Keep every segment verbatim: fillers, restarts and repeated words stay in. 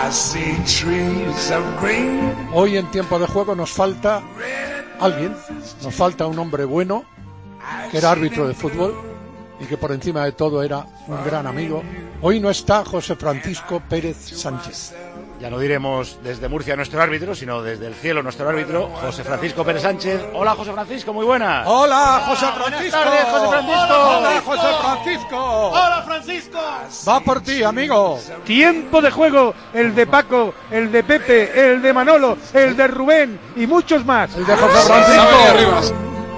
Hoy en tiempo de juego nos falta alguien, nos falta un hombre bueno, que era árbitro de fútbol y que por encima de todo era un gran amigo. Hoy no está José Francisco Pérez Sánchez. Ya no diremos desde Murcia nuestro árbitro, sino desde el cielo nuestro árbitro, José Francisco Pérez Sánchez. Hola, José Francisco, muy buenas. Hola, José Francisco. Buenas tardes, José Francisco. Hola, José Francisco. Hola, Francisco. Va por ti, amigo. Tiempo de juego, el de Paco, el de Pepe, el de Manolo, el de Rubén y muchos más. El de José Francisco.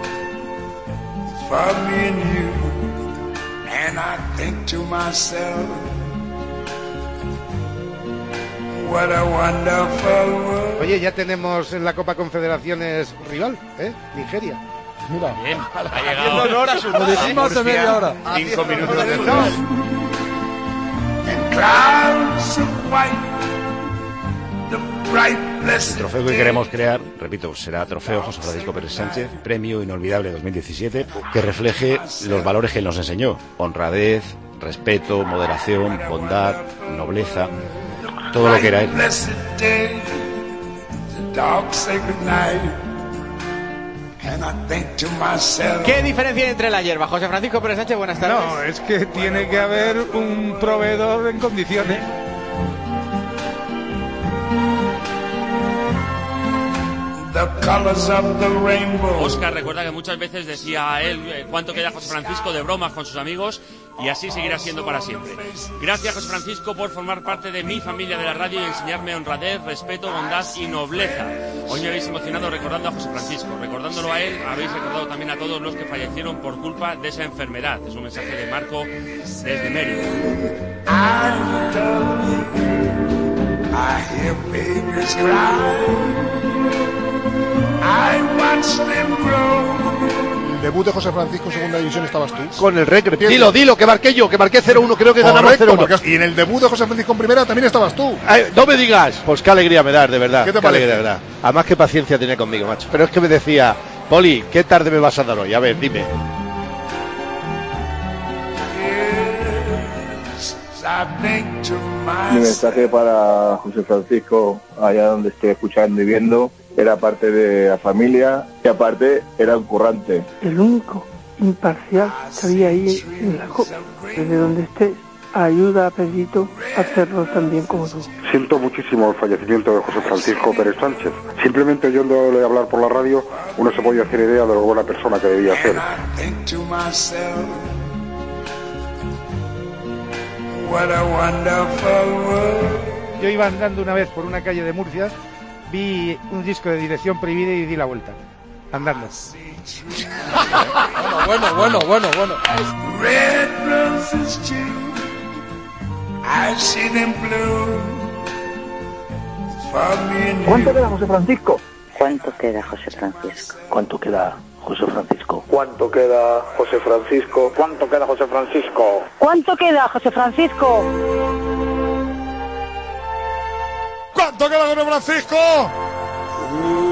Oye, ya tenemos en la Copa Confederaciones rival, ¿eh? Nigeria. Mira, bien, ha llegado. Haciendo honor a su lo dijimos de media hora. Cinco minutos después. El trofeo que queremos crear, repito, será Trofeo José Francisco Pérez Sánchez, Premio Inolvidable dos mil diecisiete, que refleje los valores que él nos enseñó: honradez, respeto, moderación, bondad, nobleza, todo lo que era él. ¿Qué diferencia hay entre la hierba? José Francisco Pérez Sánchez, buenas tardes. No, es que tiene que haber un proveedor en condiciones. Óscar recuerda que muchas veces decía a él eh, cuánto queda José Francisco de bromas con sus amigos, y así seguirá siendo para siempre. Gracias, José Francisco, por formar parte de mi familia de la radio y enseñarme honradez, respeto, bondad y nobleza. Hoy me habéis emocionado recordando a José Francisco. Recordándolo a él, habéis recordado también a todos los que fallecieron por culpa de esa enfermedad. Es un mensaje de Marco desde Mérida. El debut de José Francisco en segunda división estabas tú. Con el Recre. Dilo, dilo, que marqué yo, que marqué cero uno, creo que ganamos cero uno. Y en el debut de José Francisco en primera también estabas tú. Ay, no me digas. Pues qué alegría me das, de verdad. ¿Qué te qué parece? alegría, de verdad. Además, qué paciencia tiene conmigo, macho. Pero es que me decía, Poli, ¿qué tarde me vas a dar hoy? A ver, dime. Mi mensaje para José Francisco, allá donde esté escuchando y viendo, era parte de la familia y aparte era un currante. El único imparcial que había ahí en la copa. Desde donde estés, ayuda a Pedrito a hacerlo también como tú. Siento muchísimo el fallecimiento de José Francisco Pérez Sánchez. Simplemente oyéndole hablar por la radio, uno se podía hacer idea de lo buena persona que debía ser. Yo iba andando una vez por una calle de Murcia, vi un disco de Dirección Prohibida y di la vuelta, andando. Bueno, bueno, bueno, bueno, bueno. ¿Cuánto queda, José Francisco? ¿Cuánto queda, José Francisco? ¿Cuánto queda, José Francisco? ¿Cuánto queda, José Francisco? ¿Cuánto queda, José Francisco? ¿Cuánto queda, José Francisco? ¿Cuánto queda, José Francisco?